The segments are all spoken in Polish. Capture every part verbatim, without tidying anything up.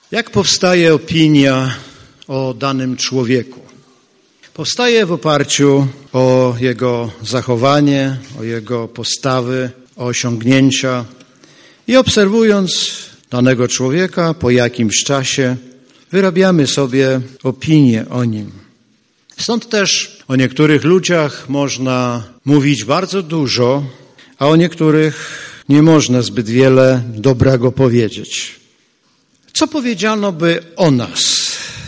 Jak powstaje opinia o danym człowieku? Powstaje w oparciu o jego zachowanie, o jego postawy, o osiągnięcia i obserwując danego człowieka po jakimś czasie wyrabiamy sobie opinię o nim. Stąd też o niektórych ludziach można mówić bardzo dużo, a o niektórych nie można zbyt wiele dobrego powiedzieć. Co powiedziano by o nas,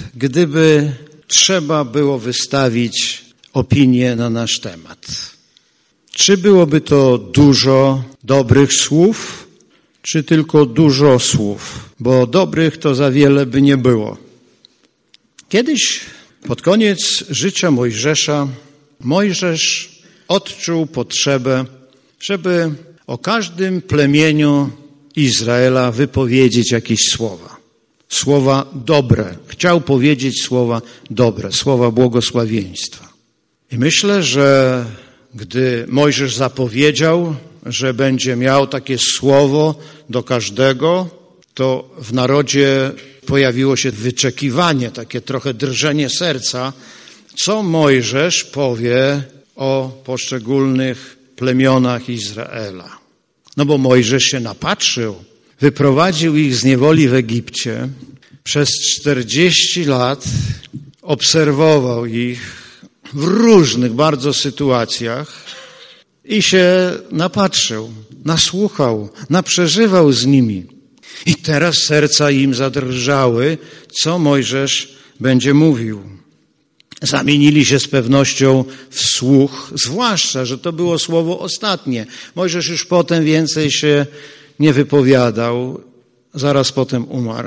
gdyby trzeba było wystawić opinię na nasz temat? Czy byłoby to dużo dobrych słów, czy tylko dużo słów? Bo dobrych to za wiele by nie było. Kiedyś, pod koniec życia Mojżesza, Mojżesz odczuł potrzebę, żeby o każdym plemieniu Izraela wypowiedzieć jakieś słowa. Słowa dobre. Chciał powiedzieć słowa dobre, słowa błogosławieństwa. I myślę, że gdy Mojżesz zapowiedział, że będzie miał takie słowo do każdego, to w narodzie pojawiło się wyczekiwanie, takie trochę drżenie serca, co Mojżesz powie o poszczególnych plemionach Izraela. No bo Mojżesz się napatrzył, wyprowadził ich z niewoli w Egipcie, przez czterdzieści lat obserwował ich w różnych bardzo sytuacjach i się napatrzył, nasłuchał, naprzeżywał z nimi. I teraz serca im zadrżały, co Mojżesz będzie mówił. Zamienili się z pewnością w słuch, zwłaszcza, że to było słowo ostatnie. Mojżesz już potem więcej się nie wypowiadał, zaraz potem umarł.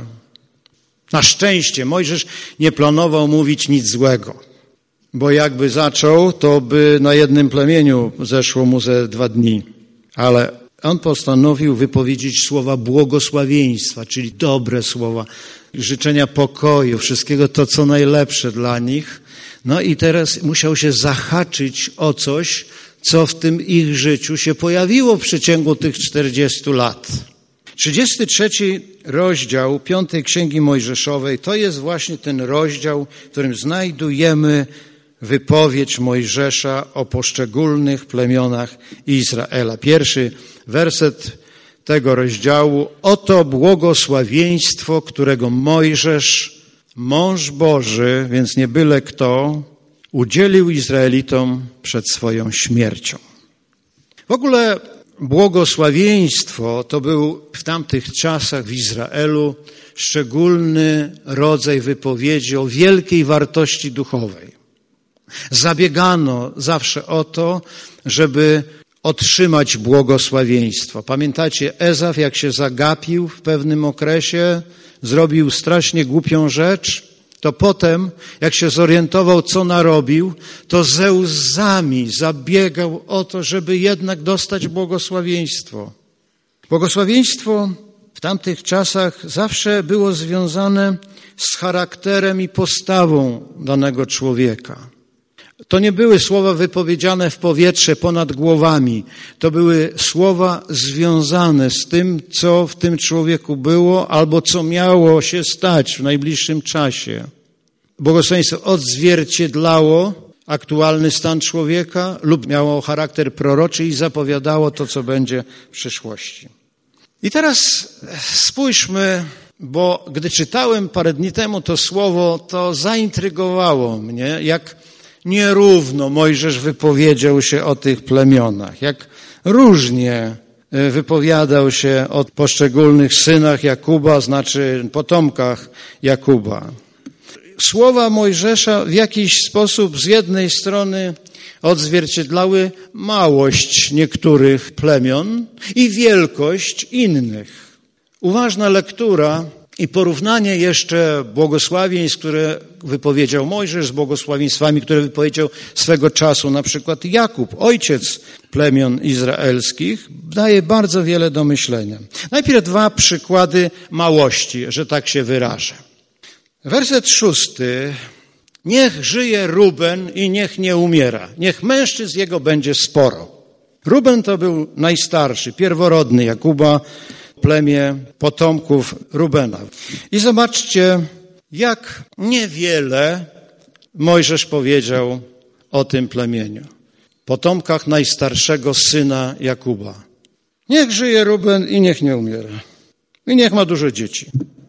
Na szczęście Mojżesz nie planował mówić nic złego, bo jakby zaczął, to by na jednym plemieniu zeszło mu ze dwa dni. Ale on postanowił wypowiedzieć słowa błogosławieństwa, czyli dobre słowa, życzenia pokoju, wszystkiego to, co najlepsze dla nich. No i teraz musiał się zahaczyć o coś, co w tym ich życiu się pojawiło w przeciągu tych czterdziestu lat. trzydziesty trzeci rozdział piątej Księgi Mojżeszowej to jest właśnie ten rozdział, w którym znajdujemy wypowiedź Mojżesza o poszczególnych plemionach Izraela. Pierwszy werset tego rozdziału. Oto błogosławieństwo, którego Mojżesz, mąż Boży, więc nie byle kto, udzielił Izraelitom przed swoją śmiercią. W ogóle błogosławieństwo to był w tamtych czasach w Izraelu szczególny rodzaj wypowiedzi o wielkiej wartości duchowej. Zabiegano zawsze o to, żeby otrzymać błogosławieństwo. Pamiętacie, Ezaf, jak się zagapił w pewnym okresie, zrobił strasznie głupią rzecz, to potem, jak się zorientował, co narobił, to ze łzami zabiegał o to, żeby jednak dostać błogosławieństwo. Błogosławieństwo w tamtych czasach zawsze było związane z charakterem i postawą danego człowieka. To nie były słowa wypowiedziane w powietrze ponad głowami. To były słowa związane z tym, co w tym człowieku było albo co miało się stać w najbliższym czasie. Błogosławieństwo odzwierciedlało aktualny stan człowieka lub miało charakter proroczy i zapowiadało to, co będzie w przyszłości. I teraz spójrzmy, bo gdy czytałem parę dni temu to słowo, to zaintrygowało mnie, jak nierówno Mojżesz wypowiedział się o tych plemionach, jak różnie wypowiadał się o poszczególnych synach Jakuba, znaczy potomkach Jakuba. Słowa Mojżesza w jakiś sposób z jednej strony odzwierciedlały małość niektórych plemion i wielkość innych. Uważna lektura i porównanie jeszcze błogosławieństw, które wypowiedział Mojżesz z błogosławieństwami, które wypowiedział swego czasu na przykład Jakub, ojciec plemion izraelskich, daje bardzo wiele do myślenia. Najpierw dwa przykłady małości, że tak się wyrażę. Werset szósty. Niech żyje Ruben i niech nie umiera. Niech mężczyzn jego będzie sporo. Ruben to był najstarszy, pierworodny Jakuba, plemię potomków Rubena. I zobaczcie, jak niewiele Mojżesz powiedział o tym plemieniu. Potomkach najstarszego syna Jakuba. Niech żyje Ruben i niech nie umiera. I niech ma dużo dzieci.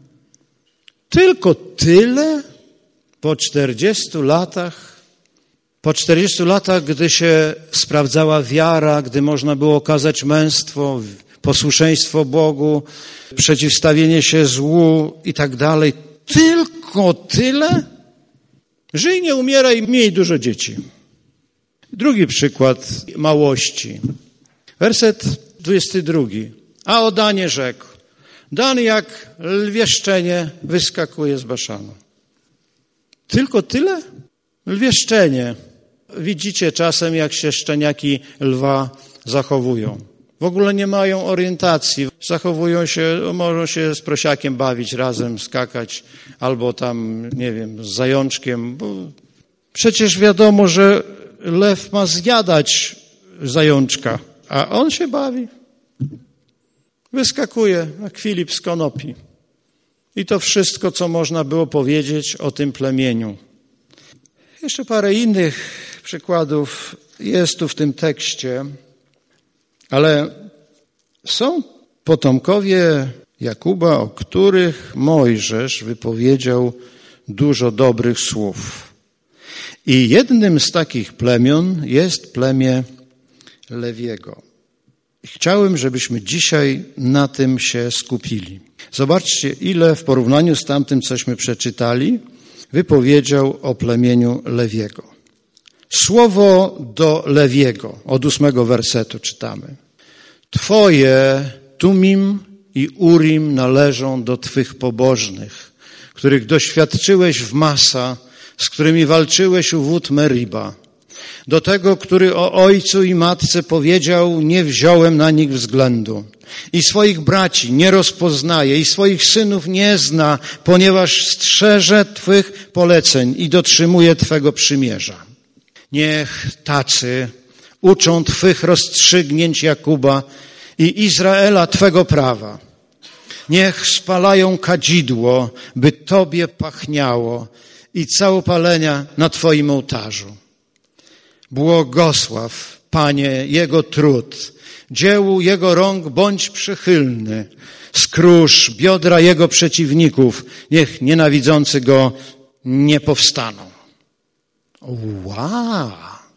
Tylko tyle po czterdziestu latach, po czterdziestu latach, gdy się sprawdzała wiara, gdy można było okazać męstwo, posłuszeństwo Bogu, przeciwstawienie się złu i tak dalej. Tylko tyle? Żyj, nie umieraj, miej dużo dzieci. Drugi przykład małości. Werset dwudziesty drugi. A o Danie rzekł: Dan jak lwie szczenie wyskakuje z Baszanu. Tylko tyle? Lwie szczenie. Widzicie czasem, jak się szczeniaki lwa zachowują. W ogóle nie mają orientacji. Zachowują się, mogą się z prosiakiem bawić razem, skakać, albo tam, nie wiem, z zajączkiem. Bo przecież wiadomo, że lew ma zjadać zajączka, a on się bawi. Wyskakuje jak Filip z konopi. I to wszystko, co można było powiedzieć o tym plemieniu. Jeszcze parę innych przykładów jest tu w tym tekście, ale są potomkowie Jakuba, o których Mojżesz wypowiedział dużo dobrych słów. I jednym z takich plemion jest plemię Lewiego. Chciałem, żebyśmy dzisiaj na tym się skupili. Zobaczcie, ile w porównaniu z tamtym, cośmy przeczytali, wypowiedział o plemieniu Lewiego. Słowo do Lewiego, od ósmego wersetu czytamy. Twoje Tumim i Urim należą do Twych pobożnych, których doświadczyłeś w Masa, z którymi walczyłeś u wód Meriba. Do tego, który o ojcu i matce powiedział, nie wziąłem na nich względu. I swoich braci nie rozpoznaje, i swoich synów nie zna, ponieważ strzeże Twych poleceń i dotrzymuje Twego przymierza. Niech tacy uczą Twych rozstrzygnięć Jakuba i Izraela Twego prawa. Niech spalają kadzidło, by Tobie pachniało i całopalenia na Twoim ołtarzu. Błogosław, Panie, Jego trud, dziełu Jego rąk bądź przychylny, skrusz biodra Jego przeciwników, niech nienawidzący Go nie powstaną. Wow!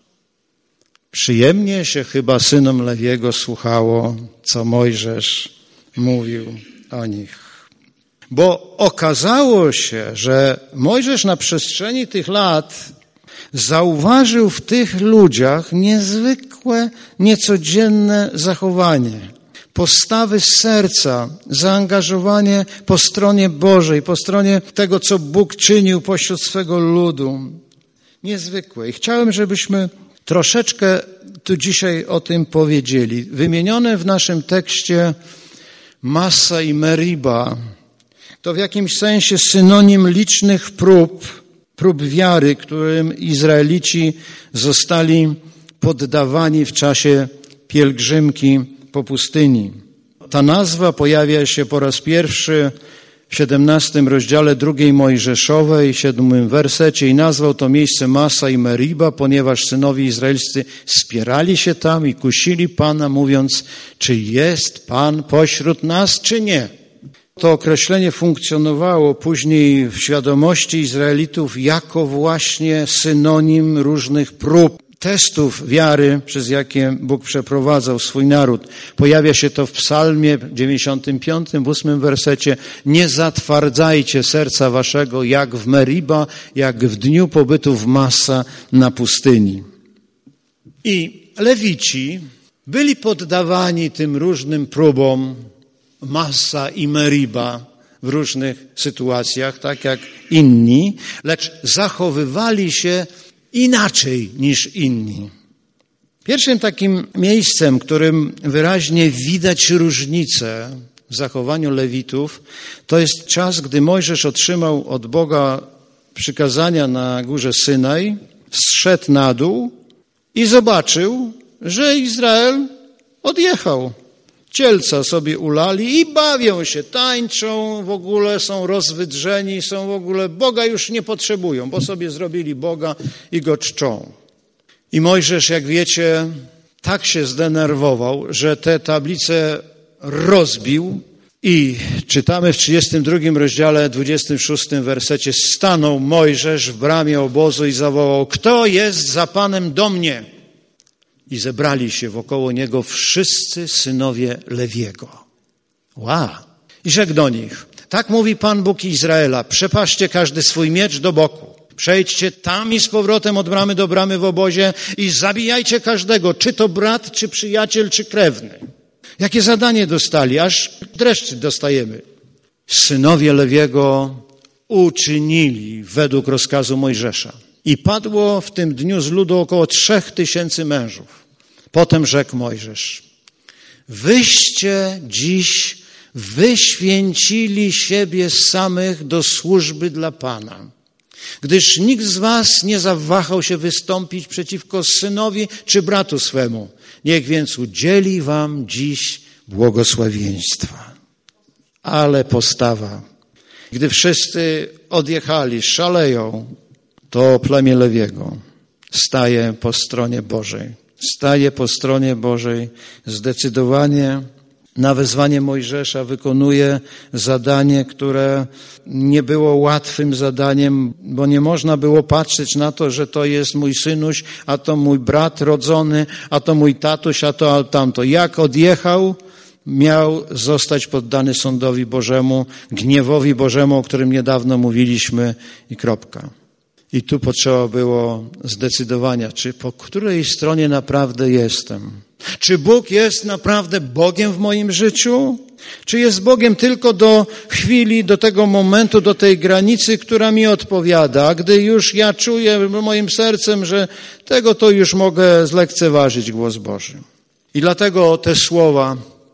Przyjemnie się chyba synom Lewiego słuchało, co Mojżesz mówił o nich. Bo okazało się, że Mojżesz na przestrzeni tych lat zauważył w tych ludziach niezwykłe, niecodzienne zachowanie, postawy z serca, zaangażowanie po stronie Bożej, po stronie tego, co Bóg czynił pośród swego ludu. Niezwykłe. I chciałem, żebyśmy troszeczkę tu dzisiaj o tym powiedzieli. Wymienione w naszym tekście Massa i Meriba to w jakimś sensie synonim licznych prób, prób wiary, którym Izraelici zostali poddawani w czasie pielgrzymki po pustyni. Ta nazwa pojawia się po raz pierwszy w siedemnastym rozdziale drugiej Mojżeszowej, siódmym wersecie i nazwał to miejsce Massa i Meriba, ponieważ synowie izraelscy spierali się tam i kusili Pana, mówiąc, czy jest Pan pośród nas, czy nie. To określenie funkcjonowało później w świadomości Izraelitów jako właśnie synonim różnych prób, testów wiary, przez jakie Bóg przeprowadzał swój naród. Pojawia się to w psalmie dziewięćdziesiątym piątym, w ósmym wersecie. Nie zatwardzajcie serca waszego jak w Meriba, jak w dniu pobytu w Massa na pustyni. I Lewici byli poddawani tym różnym próbom Massa i Meriba w różnych sytuacjach, tak jak inni, lecz zachowywali się inaczej niż inni. Pierwszym takim miejscem, którym wyraźnie widać różnicę w zachowaniu Lewitów, to jest czas, gdy Mojżesz otrzymał od Boga przykazania na górze Synaj, zszedł na dół i zobaczył, że Izrael odjechał. Cielca sobie ulali i bawią się, tańczą, w ogóle są rozwydrzeni, są w ogóle, Boga już nie potrzebują, bo sobie zrobili Boga i Go czczą. I Mojżesz, jak wiecie, tak się zdenerwował, że te tablice rozbił i czytamy w trzydziestym drugim rozdziale, dwudziestym szóstym wersecie: stanął Mojżesz w bramie obozu i zawołał: kto jest za Panem do mnie? I zebrali się wokoło niego wszyscy synowie Lewiego. Wow! I rzekł do nich: tak mówi Pan Bóg Izraela, przepaście każdy swój miecz do boku. Przejdźcie tam i z powrotem od bramy do bramy w obozie i zabijajcie każdego, czy to brat, czy przyjaciel, czy krewny. Jakie zadanie dostali? Aż dreszcz dostajemy. Synowie Lewiego uczynili według rozkazu Mojżesza. I padło w tym dniu z ludu około trzech tysięcy mężów. Potem rzekł Mojżesz: wyście dziś wyświęcili siebie samych do służby dla Pana, gdyż nikt z was nie zawahał się wystąpić przeciwko synowi czy bratu swemu. Niech więc udzieli wam dziś błogosławieństwa. Ale postawa. Gdy wszyscy odjechali, szaleją, to plemię Lewiego staje po stronie Bożej. Staje po stronie Bożej. Zdecydowanie na wezwanie Mojżesza wykonuje zadanie, które nie było łatwym zadaniem, bo nie można było patrzeć na to, że to jest mój synuś, a to mój brat rodzony, a to mój tatuś, a to, a tamto. Jak odjechał, miał zostać poddany sądowi Bożemu, gniewowi Bożemu, o którym niedawno mówiliśmy, i kropka. I tu potrzeba było zdecydowania, czy po której stronie naprawdę jestem. Czy Bóg jest naprawdę Bogiem w moim życiu? Czy jest Bogiem tylko do chwili, do tego momentu, do tej granicy, która mi odpowiada? A gdy już ja czuję moim sercem, że tego to już mogę zlekceważyć głos Boży. I dlatego te słowa: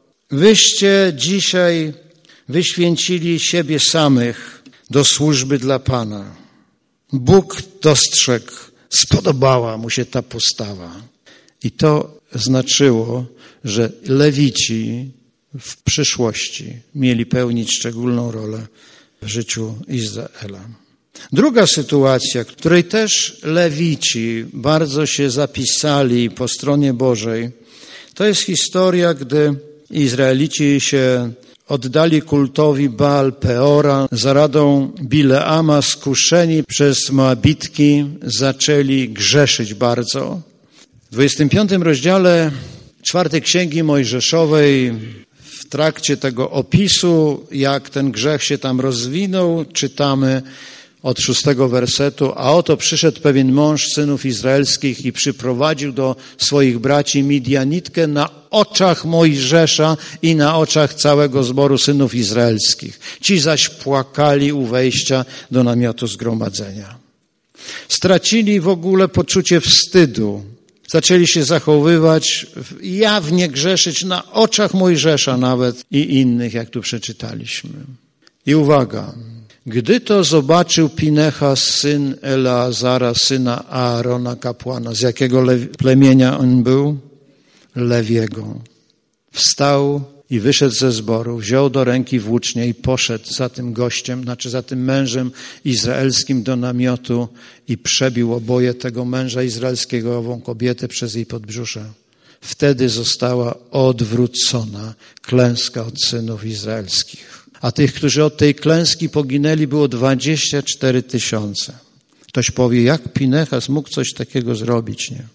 wyście dzisiaj wyświęcili siebie samych do służby dla Pana. Bóg dostrzegł, spodobała mu się ta postawa. I to znaczyło, że Lewici w przyszłości mieli pełnić szczególną rolę w życiu Izraela. Druga sytuacja, w której też Lewici bardzo się zapisali po stronie Bożej, to jest historia, gdy Izraelici się oddali kultowi Baal Peora, za radą Bileama skuszeni przez Moabitki zaczęli grzeszyć bardzo. W dwudziestym piątym rozdziale czwartej Księgi Mojżeszowej, w trakcie tego opisu, jak ten grzech się tam rozwinął, czytamy od szóstego wersetu: a oto przyszedł pewien mąż synów izraelskich i przyprowadził do swoich braci Midianitkę na oczach Mojżesza i na oczach całego zboru synów izraelskich. Ci zaś płakali u wejścia do namiotu zgromadzenia. Stracili w ogóle poczucie wstydu. Zaczęli się zachowywać, jawnie grzeszyć na oczach Mojżesza nawet i innych, jak tu przeczytaliśmy. I uwaga, gdy to zobaczył Pinechas, syn Eleazara, syna Aarona, kapłana, z jakiego le- plemienia on był? Lewiego. Wstał i wyszedł ze zboru, wziął do ręki włócznię i poszedł za tym gościem, znaczy za tym mężem izraelskim do namiotu i przebił oboje tego męża izraelskiego, ową kobietę, przez jej podbrzusze. Wtedy została odwrócona klęska od synów izraelskich. A tych, którzy od tej klęski poginęli, było dwadzieścia cztery tysiące. Ktoś powie, jak Pinechas mógł coś takiego zrobić, nie?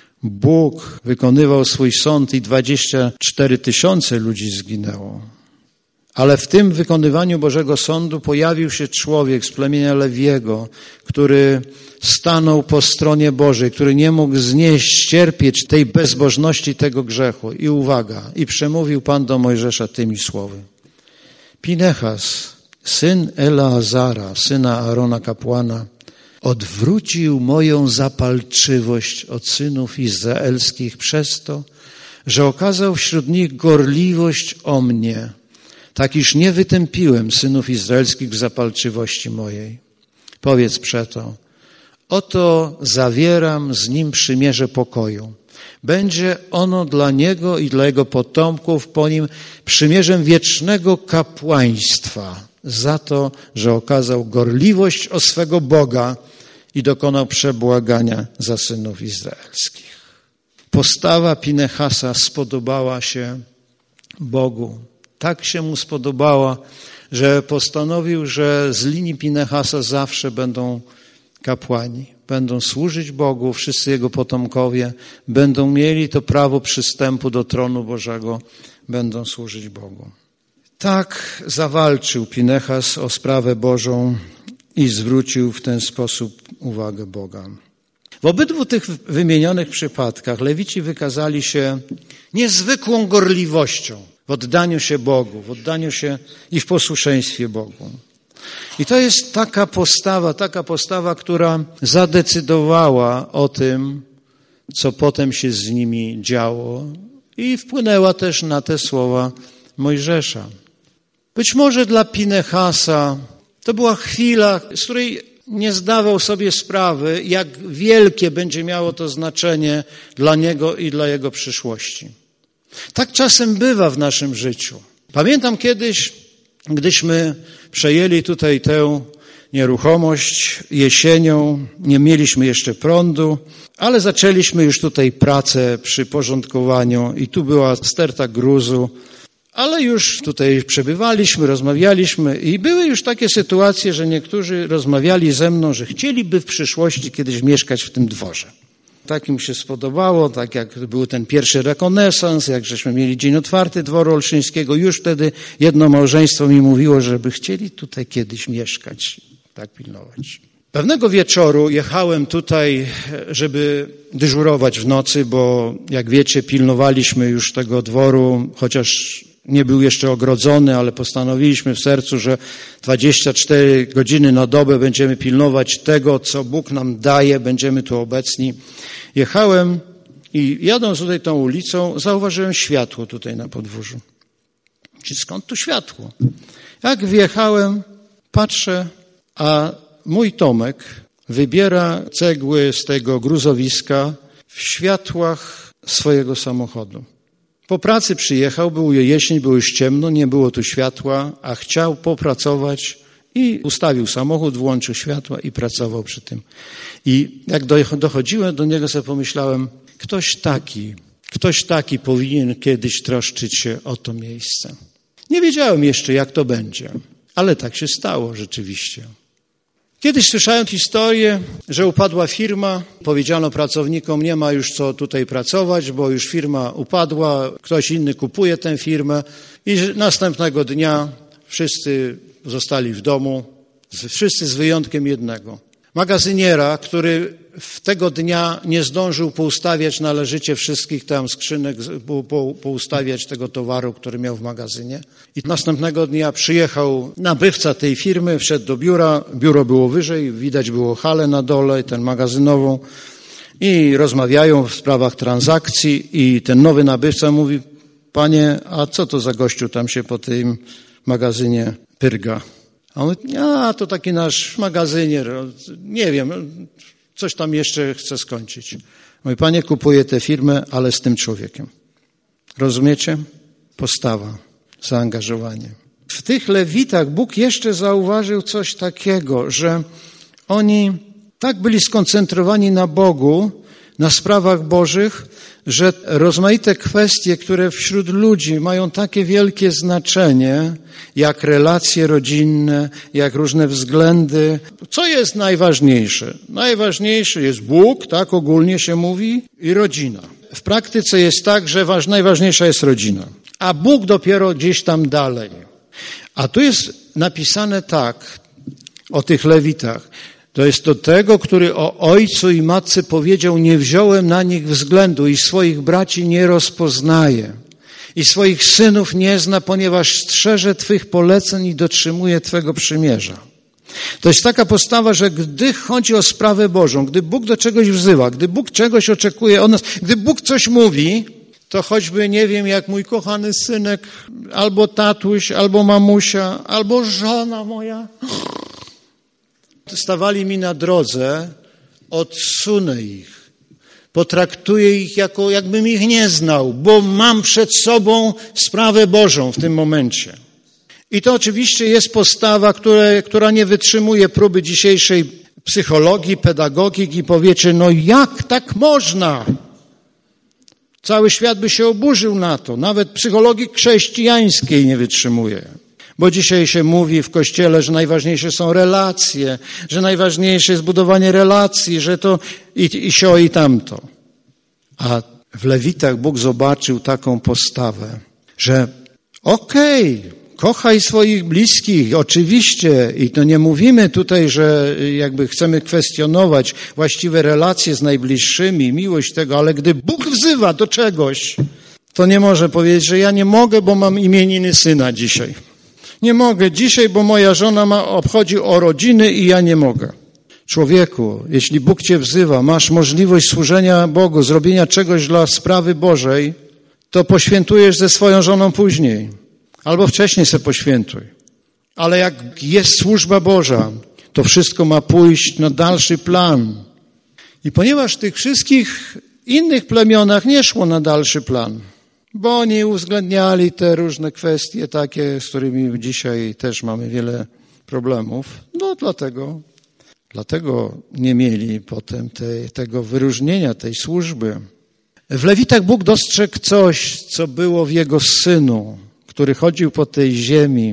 Bóg wykonywał swój sąd i dwadzieścia cztery tysiące ludzi zginęło. Ale w tym wykonywaniu Bożego Sądu pojawił się człowiek z plemienia Lewiego, który stanął po stronie Bożej, który nie mógł znieść, ścierpieć tej bezbożności, tego grzechu. I uwaga, i przemówił Pan do Mojżesza tymi słowy: Pinechas, syn Eleazara, syna Aarona kapłana, odwrócił moją zapalczywość od synów izraelskich przez to, że okazał wśród nich gorliwość o mnie, tak iż nie wytępiłem synów izraelskich w zapalczywości mojej. Powiedz przeto: oto zawieram z nim przymierze pokoju. Będzie ono dla niego i dla jego potomków po nim przymierzem wiecznego kapłaństwa za to, że okazał gorliwość o swego Boga i dokonał przebłagania za synów izraelskich. Postawa Pinehasa spodobała się Bogu. Tak się mu spodobała, że postanowił, że z linii Pinehasa zawsze będą kapłani. Będą służyć Bogu, wszyscy jego potomkowie będą mieli to prawo przystępu do tronu Bożego, będą służyć Bogu. Tak zawalczył Pinehas o sprawę Bożą i zwrócił w ten sposób uwagę Boga. W obydwu tych wymienionych przypadkach Lewici wykazali się niezwykłą gorliwością w oddaniu się Bogu, w oddaniu się i w posłuszeństwie Bogu. I to jest taka postawa, taka postawa, która zadecydowała o tym, co potem się z nimi działo i wpłynęła też na te słowa Mojżesza. Być może dla Pinehasa to była chwila, z której nie zdawał sobie sprawy, jak wielkie będzie miało to znaczenie dla niego i dla jego przyszłości. Tak czasem bywa w naszym życiu. Pamiętam kiedyś, gdyśmy przejęli tutaj tę nieruchomość jesienią, nie mieliśmy jeszcze prądu, ale zaczęliśmy już tutaj pracę przy porządkowaniu i tu była sterta gruzu, ale już tutaj przebywaliśmy, rozmawialiśmy i były już takie sytuacje, że niektórzy rozmawiali ze mną, że chcieliby w przyszłości kiedyś mieszkać w tym dworze. Tak im się spodobało, tak jak był ten pierwszy rekonesans, jak żeśmy mieli dzień otwarty dworu olszyńskiego, już wtedy jedno małżeństwo mi mówiło, żeby chcieli tutaj kiedyś mieszkać, tak pilnować. Pewnego wieczoru jechałem tutaj, żeby dyżurować w nocy, bo jak wiecie, pilnowaliśmy już tego dworu, chociaż nie był jeszcze ogrodzony, ale postanowiliśmy w sercu, że dwadzieścia cztery godziny na dobę będziemy pilnować tego, co Bóg nam daje, będziemy tu obecni. Jechałem i jadąc tutaj tą ulicą, zauważyłem światło tutaj na podwórzu. Czy skąd tu światło? Jak wjechałem, patrzę, a mój Tomek wybiera cegły z tego gruzowiska w światłach swojego samochodu. Po pracy przyjechał, było jesień, było już ciemno, nie było tu światła, a chciał popracować i ustawił samochód, włączył światła i pracował przy tym. I jak dochodziłem do niego, sobie pomyślałem, ktoś taki, ktoś taki powinien kiedyś troszczyć się o to miejsce. Nie wiedziałem jeszcze, jak to będzie, ale tak się stało rzeczywiście. Kiedyś słyszałem historię, że upadła firma, powiedziano pracownikom, nie ma już co tutaj pracować, bo już firma upadła, ktoś inny kupuje tę firmę i następnego dnia wszyscy zostali w domu, wszyscy z wyjątkiem jednego. Magazyniera, który w tego dnia nie zdążył poustawiać należycie wszystkich tam skrzynek, poustawiać tego towaru, który miał w magazynie. I następnego dnia przyjechał nabywca tej firmy, wszedł do biura, biuro było wyżej, widać było halę na dole, tę magazynową i rozmawiają w sprawach transakcji i ten nowy nabywca mówi, panie, a co to za gościu tam się po tym magazynie pyrga? A on mówi, a to taki nasz magazynier, nie wiem, coś tam jeszcze chce skończyć. Mówi, panie, kupuję tę firmę, ale z tym człowiekiem. Rozumiecie? Postawa, zaangażowanie. W tych Lewitach Bóg jeszcze zauważył coś takiego, że oni tak byli skoncentrowani na Bogu, na sprawach Bożych, że rozmaite kwestie, które wśród ludzi mają takie wielkie znaczenie, jak relacje rodzinne, jak różne względy. Co jest najważniejsze? Najważniejszy jest Bóg, tak ogólnie się mówi, i rodzina. W praktyce jest tak, że najważniejsza jest rodzina, a Bóg dopiero gdzieś tam dalej. A tu jest napisane tak o tych Lewitach. To jest do tego, który o ojcu i matce powiedział, nie wziąłem na nich względu i swoich braci nie rozpoznaje. I swoich synów nie zna, ponieważ strzeże Twych poleceń i dotrzymuje Twego przymierza. To jest taka postawa, że gdy chodzi o sprawę Bożą, gdy Bóg do czegoś wzywa, gdy Bóg czegoś oczekuje od nas, gdy Bóg coś mówi, to choćby, nie wiem, jak mój kochany synek, albo tatuś, albo mamusia, albo żona moja stawali mi na drodze, odsunę ich. Potraktuję ich jako, jakbym ich nie znał, bo mam przed sobą sprawę Bożą w tym momencie. I to oczywiście jest postawa, która, która nie wytrzymuje próby dzisiejszej psychologii, pedagogiki. Powiecie, no jak tak można? Cały świat by się oburzył na to. Nawet psychologii chrześcijańskiej nie wytrzymuje. Bo dzisiaj się mówi w Kościele, że najważniejsze są relacje, że najważniejsze jest budowanie relacji, że to i, i sio i tamto. A w Lewitach Bóg zobaczył taką postawę, że okej, okay, kochaj swoich bliskich, oczywiście. I to nie mówimy tutaj, że jakby chcemy kwestionować właściwe relacje z najbliższymi, miłość tego, ale gdy Bóg wzywa do czegoś, to nie może powiedzieć, że ja nie mogę, bo mam imieniny syna dzisiaj. Nie mogę dzisiaj, bo moja żona ma, obchodzi urodziny i ja nie mogę. Człowieku, jeśli Bóg cię wzywa, masz możliwość służenia Bogu, zrobienia czegoś dla sprawy Bożej, to poświętujesz ze swoją żoną później. Albo wcześniej se poświętuj. Ale jak jest służba Boża, to wszystko ma pójść na dalszy plan. I ponieważ w tych wszystkich innych plemionach nie szło na dalszy plan, bo oni uwzględniali te różne kwestie takie, z którymi dzisiaj też mamy wiele problemów, no dlatego, dlatego nie mieli potem tej, tego wyróżnienia, tej służby. W Lewitach Bóg dostrzegł coś, co było w Jego Synu, który chodził po tej ziemi.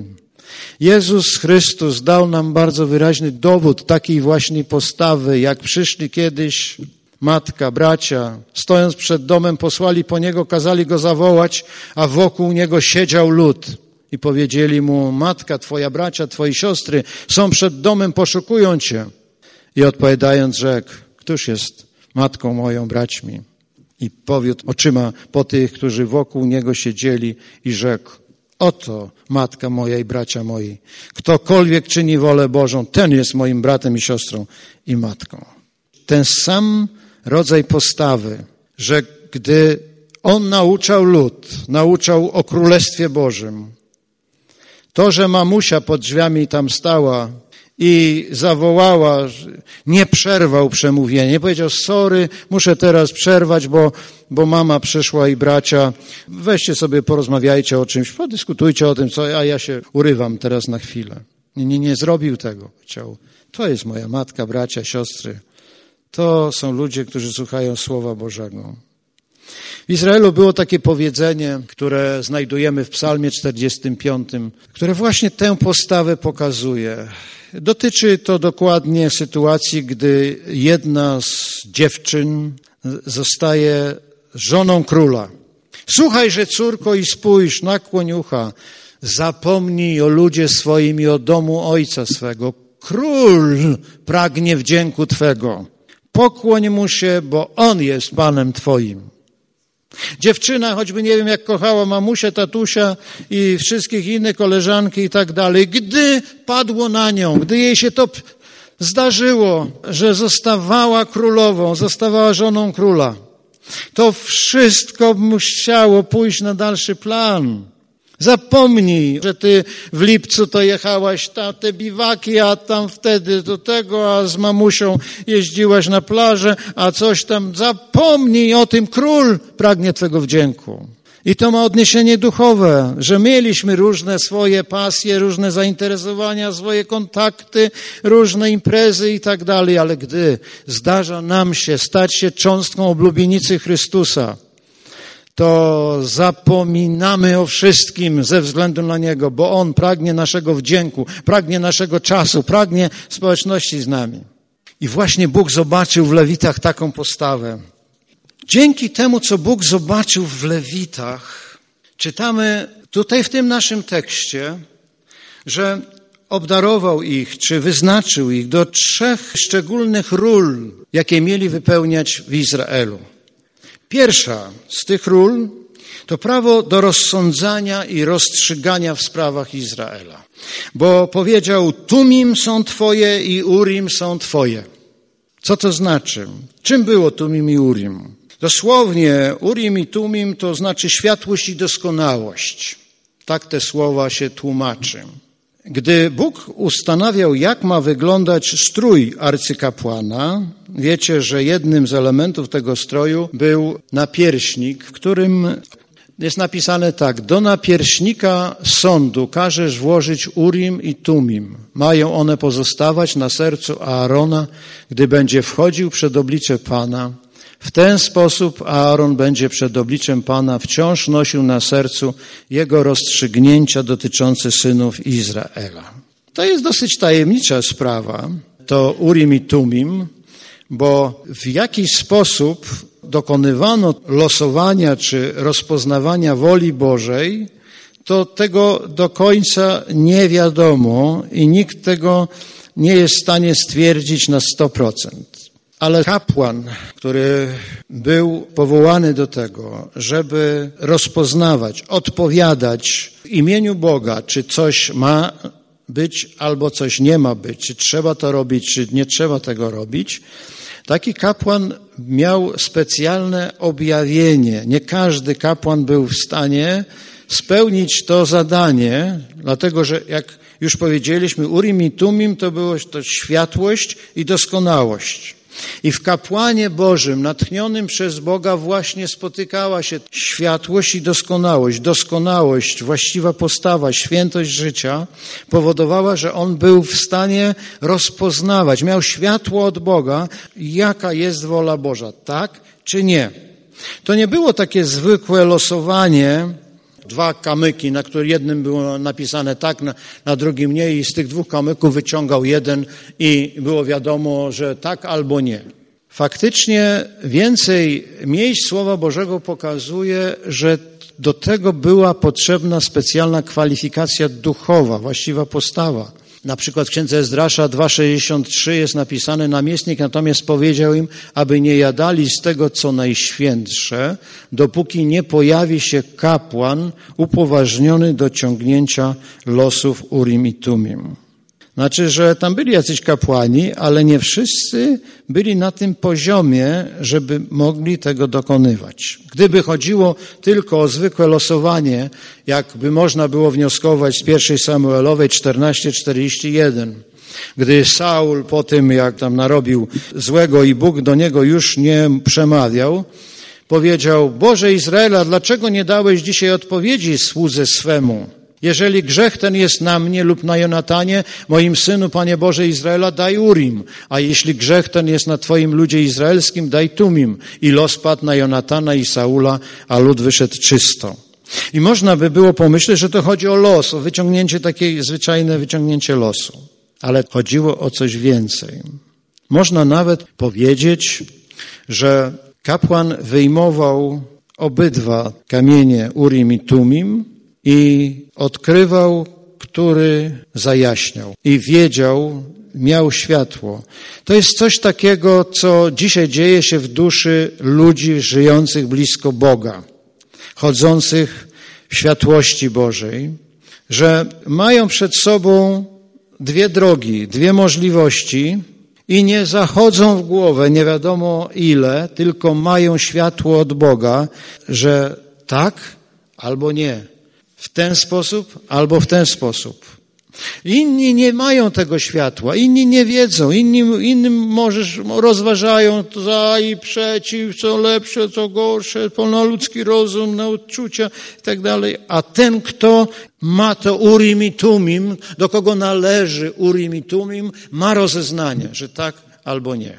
Jezus Chrystus dał nam bardzo wyraźny dowód takiej właśnie postawy, jak przyszli kiedyś matka, bracia, stojąc przed domem, posłali po Niego, kazali Go zawołać, a wokół Niego siedział lud. I powiedzieli Mu, matka, Twoja bracia, Twoi siostry są przed domem, poszukują Cię. I odpowiadając rzekł, któż jest matką moją, braćmi? I powiódł oczyma po tych, którzy wokół Niego siedzieli i rzekł, oto matka moja i bracia moi. Ktokolwiek czyni wolę Bożą, ten jest moim bratem i siostrą i matką. Ten sam rodzaj postawy, że gdy on nauczał lud, nauczał o Królestwie Bożym, to, że mamusia pod drzwiami tam stała i zawołała, nie przerwał przemówienia, nie powiedział, sorry, muszę teraz przerwać, bo, bo mama przyszła i bracia, weźcie sobie, porozmawiajcie o czymś, podyskutujcie o tym, co, a ja się urywam teraz na chwilę. Nie, nie, nie zrobił tego. Chciał, to jest moja matka, bracia, siostry. To są ludzie, którzy słuchają Słowa Bożego. W Izraelu było takie powiedzenie, które znajdujemy w Psalmie czterdziestym piątym, które właśnie tę postawę pokazuje. Dotyczy to dokładnie sytuacji, gdy jedna z dziewczyn zostaje żoną króla. Słuchajże, córko, i spójrz, nakłoń ucha, zapomnij o ludzie swoim i o domu ojca swego. Król pragnie wdzięku Twego. Pokłoń mu się, bo on jest Panem Twoim. Dziewczyna, choćby nie wiem jak kochała mamusię, tatusia i wszystkich innych, koleżanki i tak dalej, gdy padło na nią, gdy jej się to zdarzyło, że zostawała królową, zostawała żoną króla, to wszystko musiało pójść na dalszy plan. Zapomnij, że ty w lipcu to jechałaś tam te biwaki, a tam wtedy do tego, a z mamusią jeździłaś na plażę, a coś tam. Zapomnij o tym, król pragnie Twego wdzięku. I to ma odniesienie duchowe, że mieliśmy różne swoje pasje, różne zainteresowania, swoje kontakty, różne imprezy i tak dalej, ale gdy zdarza nam się stać się cząstką oblubienicy Chrystusa, to zapominamy o wszystkim ze względu na Niego, bo On pragnie naszego wdzięku, pragnie naszego czasu, pragnie społeczności z nami. I właśnie Bóg zobaczył w Lewitach taką postawę. Dzięki temu, co Bóg zobaczył w Lewitach, czytamy tutaj w tym naszym tekście, że obdarował ich, czy wyznaczył ich do trzech szczególnych ról, jakie mieli wypełniać w Izraelu. Pierwsza z tych ról to prawo do rozsądzania i rozstrzygania w sprawach Izraela. Bo powiedział, Tumim są Twoje i Urim są Twoje. Co to znaczy? Czym było Tumim i Urim? Dosłownie Urim i Tumim to znaczy światłość i doskonałość. Tak te słowa się tłumaczy. Gdy Bóg ustanawiał, jak ma wyglądać strój arcykapłana, wiecie, że jednym z elementów tego stroju był napierśnik, w którym jest napisane tak: do napierśnika sądu każesz włożyć Urim i Tumim. Mają one pozostawać na sercu Aarona, gdy będzie wchodził przed oblicze Pana. W ten sposób Aaron będzie przed obliczem Pana wciąż nosił na sercu jego rozstrzygnięcia dotyczące synów Izraela. To jest dosyć tajemnicza sprawa, to Urim i Tumim, bo w jakiś sposób dokonywano losowania czy rozpoznawania woli Bożej, to tego do końca nie wiadomo i nikt tego nie jest w stanie stwierdzić na sto procent. Ale kapłan, który był powołany do tego, żeby rozpoznawać, odpowiadać w imieniu Boga, czy coś ma być albo coś nie ma być, czy trzeba to robić, czy nie trzeba tego robić, taki kapłan miał specjalne objawienie. Nie każdy kapłan był w stanie spełnić to zadanie, dlatego że jak już powiedzieliśmy, Urim i Tumim to było to światłość i doskonałość. I w kapłanie Bożym, natchnionym przez Boga, właśnie spotykała się światłość i doskonałość. Doskonałość, właściwa postawa, świętość życia powodowała, że on był w stanie rozpoznawać, miał światło od Boga, jaka jest wola Boża, tak czy nie. To nie było takie zwykłe losowanie, dwa kamyki, na których jednym było napisane tak, na, na drugim nie, i z tych dwóch kamyków wyciągał jeden i było wiadomo, że tak albo nie. Faktycznie więcej miejsc Słowa Bożego pokazuje, że do tego była potrzebna specjalna kwalifikacja duchowa, właściwa postawa. Na przykład w księdze Ezdrasza dwa sześćdziesiąt trzy jest napisane: namiestnik natomiast powiedział im, aby nie jadali z tego, co najświętsze, dopóki nie pojawi się kapłan upoważniony do ciągnięcia losów Urim i Tumim. Znaczy, że tam byli jacyś kapłani, ale nie wszyscy byli na tym poziomie, żeby mogli tego dokonywać. Gdyby chodziło tylko o zwykłe losowanie, jakby można było wnioskować z pierwszej Samuelowej czternaście czterdzieści jeden, gdy Saul po tym, jak tam narobił złego i Bóg do niego już nie przemawiał, powiedział: Boże Izraela, dlaczego nie dałeś dzisiaj odpowiedzi słudze swemu? Jeżeli grzech ten jest na mnie lub na Jonatanie, moim synu, Panie Boże Izraela, daj Urim, a jeśli grzech ten jest na Twoim ludzie izraelskim, daj Tumim. I los padł na Jonatana i Saula, a lud wyszedł czysto. I można by było pomyśleć, że to chodzi o los, o wyciągnięcie, takie zwyczajne wyciągnięcie losu. Ale chodziło o coś więcej. Można nawet powiedzieć, że kapłan wyjmował obydwa kamienie Urim i Tumim i odkrywał, który zajaśniał. I wiedział, miał światło. To jest coś takiego, co dzisiaj dzieje się w duszy ludzi żyjących blisko Boga, chodzących w światłości Bożej, że mają przed sobą dwie drogi, dwie możliwości i nie zachodzą w głowę nie wiadomo ile, tylko mają światło od Boga, że tak albo nie. W ten sposób albo w ten sposób. Inni nie mają tego światła, inni nie wiedzą, inni, innym możesz, rozważają za i przeciw, co lepsze, co gorsze, ponadludzki rozum, na odczucia i tak dalej. A ten, kto ma to Urim i Tumim, do kogo należy Urim i Tumim, ma rozeznanie, że tak albo nie.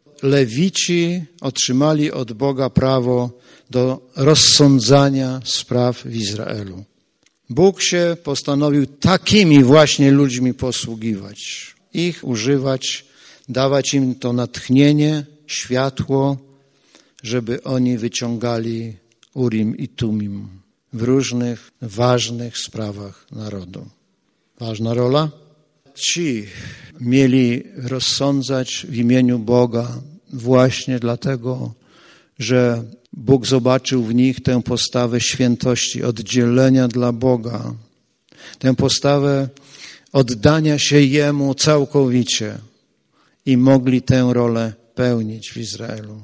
Lewici otrzymali od Boga prawo do rozsądzania spraw w Izraelu. Bóg się postanowił takimi właśnie ludźmi posługiwać, ich używać, dawać im to natchnienie, światło, żeby oni wyciągali Urim i Tumim w różnych ważnych sprawach narodu. Ważna rola? Ci mieli rozsądzać w imieniu Boga właśnie dlatego, że Bóg zobaczył w nich tę postawę świętości, oddzielenia dla Boga, tę postawę oddania się Jemu całkowicie i mogli tę rolę pełnić w Izraelu.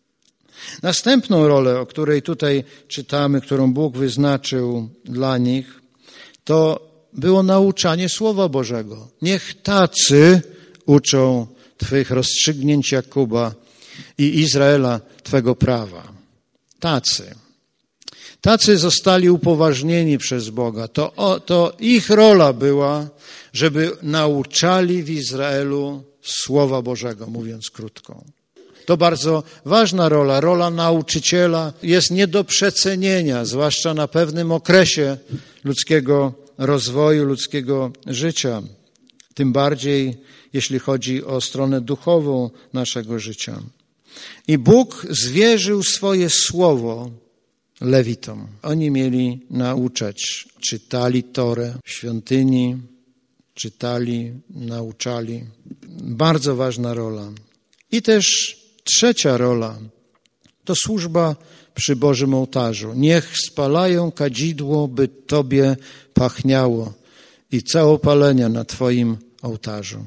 Następną rolę, o której tutaj czytamy, którą Bóg wyznaczył dla nich, to było nauczanie Słowa Bożego. Niech tacy uczą Twych rozstrzygnięć, Jakuba, i Izraela Twego prawa. Tacy. Tacy zostali upoważnieni przez Boga. To, o, to ich rola była, żeby nauczali w Izraelu Słowa Bożego, mówiąc krótko. To bardzo ważna rola. Rola nauczyciela jest nie do przecenienia, zwłaszcza na pewnym okresie ludzkiego rozwoju, ludzkiego życia. Tym bardziej, jeśli chodzi o stronę duchową naszego życia. I Bóg zwierzył swoje słowo Lewitom. Oni mieli nauczać. Czytali Torę w świątyni, czytali, nauczali. Bardzo ważna rola. I też trzecia rola to służba przy Bożym ołtarzu. Niech spalają kadzidło, by Tobie pachniało i całopalenia na Twoim ołtarzu.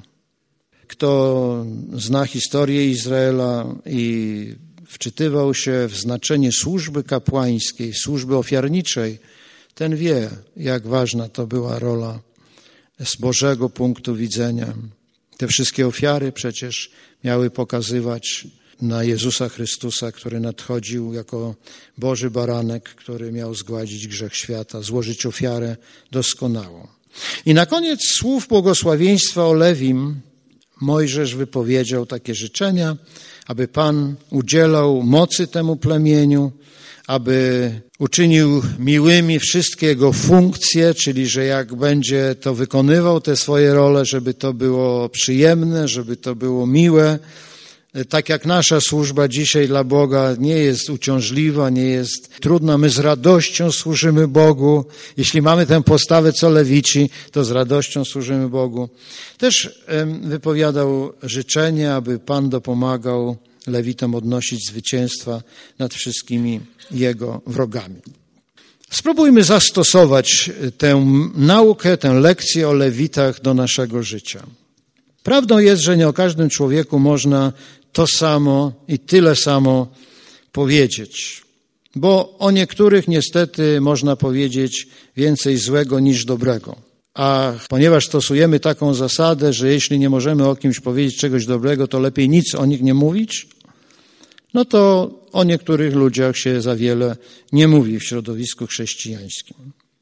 Kto zna historię Izraela i wczytywał się w znaczenie służby kapłańskiej, służby ofiarniczej, ten wie, jak ważna to była rola z Bożego punktu widzenia. Te wszystkie ofiary przecież miały pokazywać na Jezusa Chrystusa, który nadchodził jako Boży baranek, który miał zgładzić grzech świata, złożyć ofiarę doskonałą. I na koniec słów błogosławieństwa o Lewim Mojżesz wypowiedział takie życzenia, aby Pan udzielał mocy temu plemieniu, aby uczynił miłymi wszystkie jego funkcje, czyli że jak będzie to wykonywał te swoje role, żeby to było przyjemne, żeby to było miłe. Tak jak nasza służba dzisiaj dla Boga nie jest uciążliwa, nie jest trudna, my z radością służymy Bogu. Jeśli mamy tę postawę co Lewici, to z radością służymy Bogu. Też wypowiadał życzenie, aby Pan dopomagał Lewitom odnosić zwycięstwa nad wszystkimi jego wrogami. Spróbujmy zastosować tę naukę, tę lekcję o Lewitach do naszego życia. Prawdą jest, że nie o każdym człowieku można to samo i tyle samo powiedzieć, bo o niektórych niestety można powiedzieć więcej złego niż dobrego. A ponieważ stosujemy taką zasadę, że jeśli nie możemy o kimś powiedzieć czegoś dobrego, to lepiej nic o nich nie mówić, no to o niektórych ludziach się za wiele nie mówi w środowisku chrześcijańskim.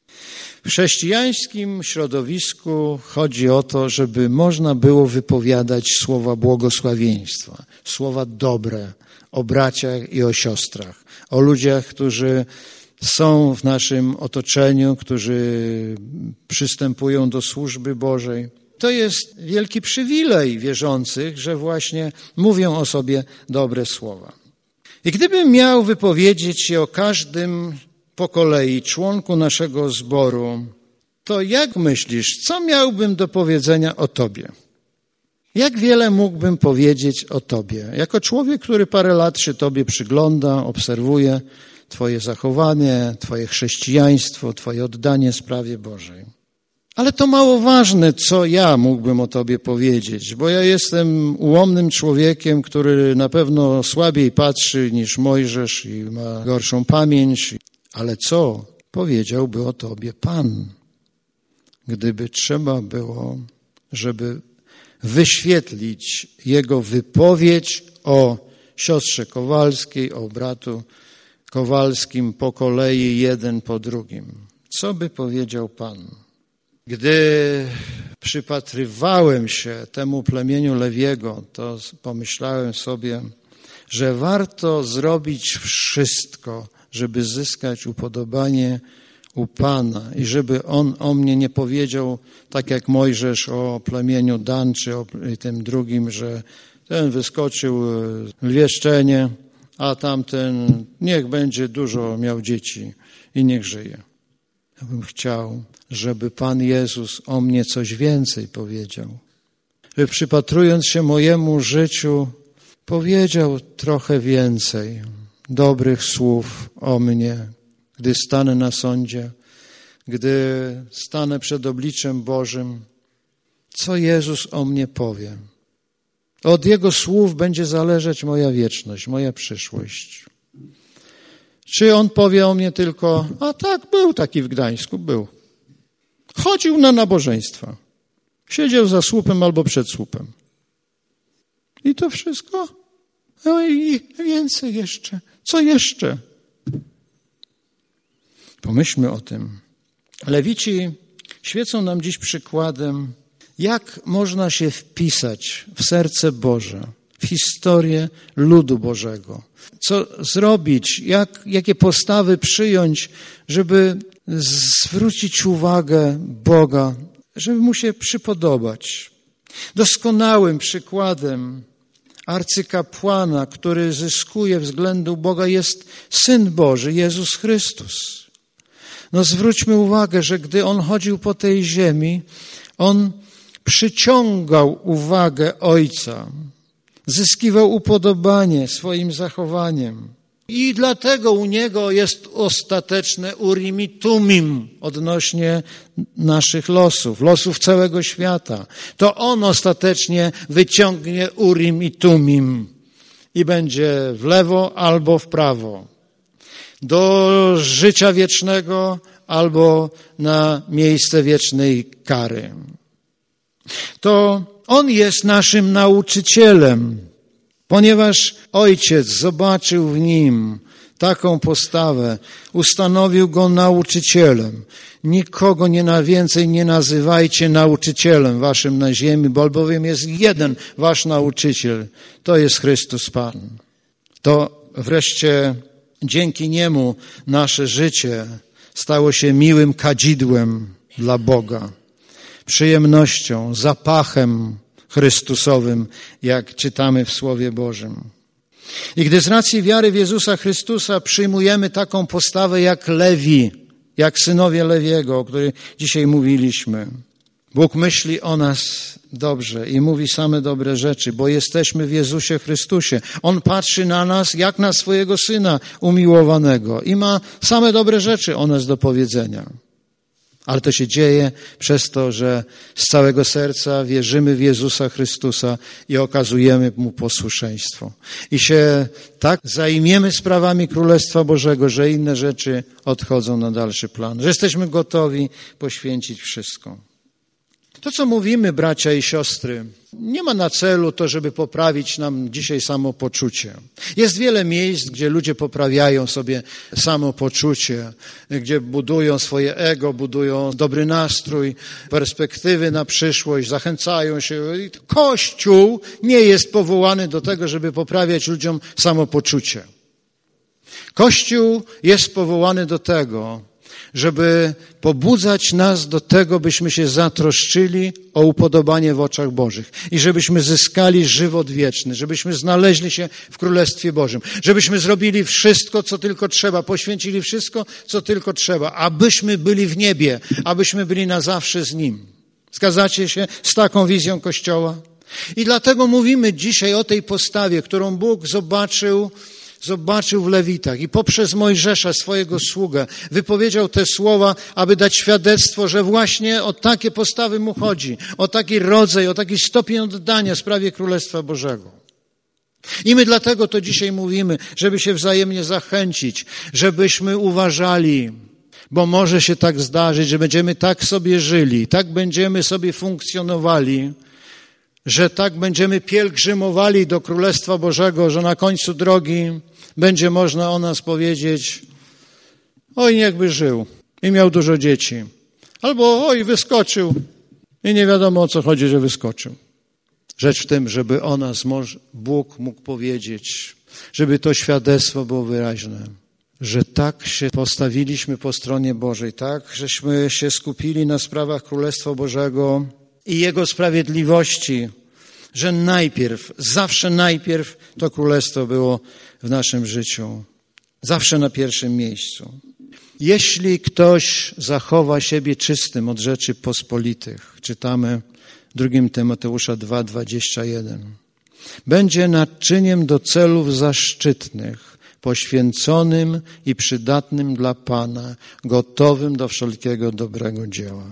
W chrześcijańskim środowisku chodzi o to, żeby można było wypowiadać słowa błogosławieństwa, słowa dobre o braciach i o siostrach, o ludziach, którzy są w naszym otoczeniu, którzy przystępują do służby Bożej. To jest wielki przywilej wierzących, że właśnie mówią o sobie dobre słowa. I gdybym miał wypowiedzieć się o każdym po kolei członku naszego zboru, to jak myślisz, co miałbym do powiedzenia o Tobie? Jak wiele mógłbym powiedzieć o Tobie? Jako człowiek, który parę lat się Tobie przygląda, obserwuje Twoje zachowanie, Twoje chrześcijaństwo, Twoje oddanie sprawie Bożej. Ale to mało ważne, co ja mógłbym o Tobie powiedzieć, bo ja jestem ułomnym człowiekiem, który na pewno słabiej patrzy niż Mojżesz i ma gorszą pamięć. Ale co powiedziałby o Tobie Pan, gdyby trzeba było, żeby wyświetlić Jego wypowiedź o siostrze Kowalskiej, o bratu Kowalskim po kolei, jeden po drugim? Co by powiedział Pan? Gdy przypatrywałem się temu plemieniu Lewiego, to pomyślałem sobie, że warto zrobić wszystko, żeby zyskać upodobanie u Pana i żeby On o mnie nie powiedział, tak jak Mojżesz o plemieniu Dan, czy o tym drugim, że ten wyskoczył lwie szczenie, a tamten niech będzie dużo miał dzieci i niech żyje. Ja bym chciał, żeby Pan Jezus o mnie coś więcej powiedział. Żeby przypatrując się mojemu życiu, powiedział trochę więcej dobrych słów o mnie, gdy stanę na sądzie, gdy stanę przed obliczem Bożym. Co Jezus o mnie powie? Od Jego słów będzie zależeć moja wieczność, moja przyszłość. Czy On powie o mnie tylko, a tak, był taki w Gdańsku, był. Chodził na nabożeństwa. Siedział za słupem albo przed słupem. I to wszystko? No i więcej jeszcze. Co jeszcze? Pomyślmy o tym. Lewici świecą nam dziś przykładem, jak można się wpisać w serce Boże, w historię ludu Bożego. Co zrobić, jak, jakie postawy przyjąć, żeby zwrócić uwagę Boga, żeby Mu się przypodobać. Doskonałym przykładem arcykapłana, który zyskuje względu Boga, jest Syn Boży, Jezus Chrystus. No zwróćmy uwagę, że gdy On chodził po tej ziemi, On przyciągał uwagę Ojca, zyskiwał upodobanie swoim zachowaniem. I dlatego u Niego jest ostateczne Urim i Tumim odnośnie naszych losów, losów całego świata. To On ostatecznie wyciągnie Urim i Tumim i będzie w lewo albo w prawo. Do życia wiecznego albo na miejsce wiecznej kary. To On jest naszym nauczycielem, ponieważ Ojciec zobaczył w Nim taką postawę, ustanowił Go nauczycielem. Nikogo nie na więcej nie nazywajcie nauczycielem waszym na ziemi, bo albowiem jest jeden wasz nauczyciel, to jest Chrystus Pan. To wreszcie dzięki Niemu nasze życie stało się miłym kadzidłem dla Boga, przyjemnością, zapachem Chrystusowym, jak czytamy w Słowie Bożym. I gdy z racji wiary w Jezusa Chrystusa przyjmujemy taką postawę jak Lewi, jak synowie Lewiego, o których dzisiaj mówiliśmy, Bóg myśli o nas dobrze i mówi same dobre rzeczy, bo jesteśmy w Jezusie Chrystusie. On patrzy na nas jak na swojego Syna umiłowanego i ma same dobre rzeczy o nas do powiedzenia. Ale to się dzieje przez to, że z całego serca wierzymy w Jezusa Chrystusa i okazujemy Mu posłuszeństwo. I się tak zajmiemy sprawami Królestwa Bożego, że inne rzeczy odchodzą na dalszy plan. Że jesteśmy gotowi poświęcić wszystko. To, co mówimy, bracia i siostry, nie ma na celu to, żeby poprawić nam dzisiaj samopoczucie. Jest wiele miejsc, gdzie ludzie poprawiają sobie samopoczucie, gdzie budują swoje ego, budują dobry nastrój, perspektywy na przyszłość, zachęcają się. Kościół nie jest powołany do tego, żeby poprawiać ludziom samopoczucie. Kościół jest powołany do tego, żeby pobudzać nas do tego, byśmy się zatroszczyli o upodobanie w oczach Bożych i żebyśmy zyskali żywot wieczny, żebyśmy znaleźli się w Królestwie Bożym, żebyśmy zrobili wszystko, co tylko trzeba, poświęcili wszystko, co tylko trzeba, abyśmy byli w niebie, abyśmy byli na zawsze z Nim. Zgadzacie się z taką wizją Kościoła? I dlatego mówimy dzisiaj o tej postawie, którą Bóg zobaczył Zobaczył w Lewitach i poprzez Mojżesza, swojego sługę, wypowiedział te słowa, aby dać świadectwo, że właśnie o takie postawy Mu chodzi, o taki rodzaj, o taki stopień oddania w sprawie Królestwa Bożego. I my dlatego to dzisiaj mówimy, żeby się wzajemnie zachęcić, żebyśmy uważali, bo może się tak zdarzyć, że będziemy tak sobie żyli, tak będziemy sobie funkcjonowali, że tak będziemy pielgrzymowali do Królestwa Bożego, że na końcu drogi będzie można o nas powiedzieć: oj, niechby żył i miał dużo dzieci. Albo oj, wyskoczył i nie wiadomo, o co chodzi, że wyskoczył. Rzecz w tym, żeby o nas Bóg mógł powiedzieć, żeby to świadectwo było wyraźne, że tak się postawiliśmy po stronie Bożej, tak, żeśmy się skupili na sprawach Królestwa Bożego i Jego sprawiedliwości, że najpierw, zawsze najpierw to Królestwo było w naszym życiu. Zawsze na pierwszym miejscu. Jeśli ktoś zachowa siebie czystym od rzeczy pospolitych, czytamy w drugim Tymoteusza dwa, dwadzieścia jeden, będzie naczyniem do celów zaszczytnych, poświęconym i przydatnym dla Pana, gotowym do wszelkiego dobrego dzieła.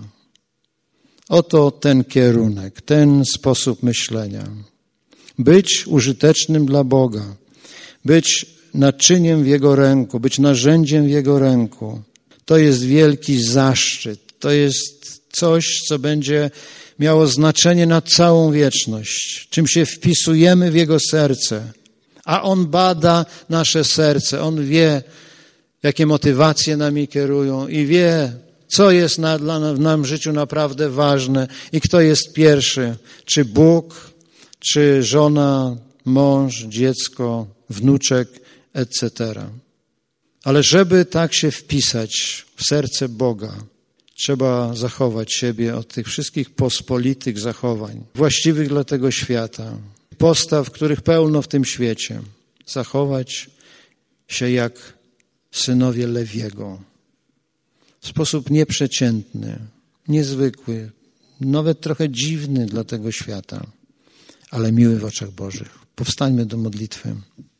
Oto ten kierunek, ten sposób myślenia. Być użytecznym dla Boga, być naczyniem w Jego ręku, być narzędziem w Jego ręku. To jest wielki zaszczyt. To jest coś, co będzie miało znaczenie na całą wieczność. Czym się wpisujemy w Jego serce, A On bada nasze serce. On wie, jakie motywacje nami kierują i wie, co jest na, dla w naszym życiu naprawdę ważne i kto jest pierwszy. Czy Bóg, czy żona, mąż, dziecko, wnuczek, et cetera. Ale żeby tak się wpisać w serce Boga, trzeba zachować siebie od tych wszystkich pospolitych zachowań, właściwych dla tego świata, postaw, których pełno w tym świecie. Zachować się jak synowie Lewiego. W sposób nieprzeciętny, niezwykły, nawet trochę dziwny dla tego świata, ale miły w oczach Bożych. Powstańmy do modlitwy.